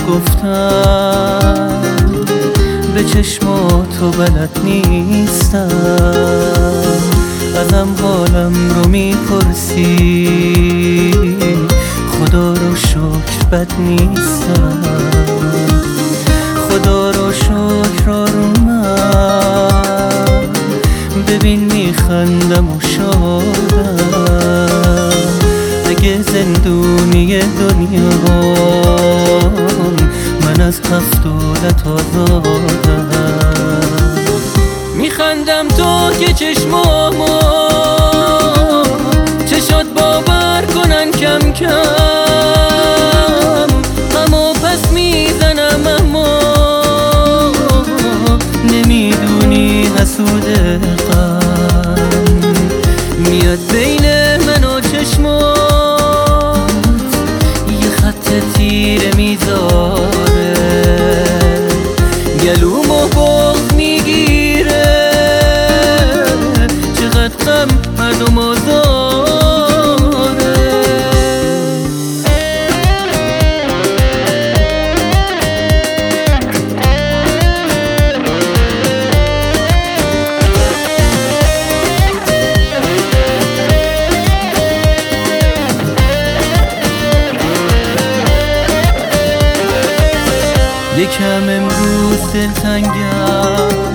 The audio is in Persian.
گفتم به چشماتو بلد نیستم، ازم حالم رو میپرسی، خدا رو شکر بد نیستم، خدا رو شکر آرومم، ببین میخندم و شادم، اگه زندونی دنیام من از 70 آزادم. میخندم تو که چشات باور کنن کم کم، غمو پس میزنم اما نمیدونی حسود غم میاد بین من و چشمات، یه خط تیره میذاره، گلومو بغض میگیره، چقدر غم مردم آزاره. یکم امروز دلتنگم،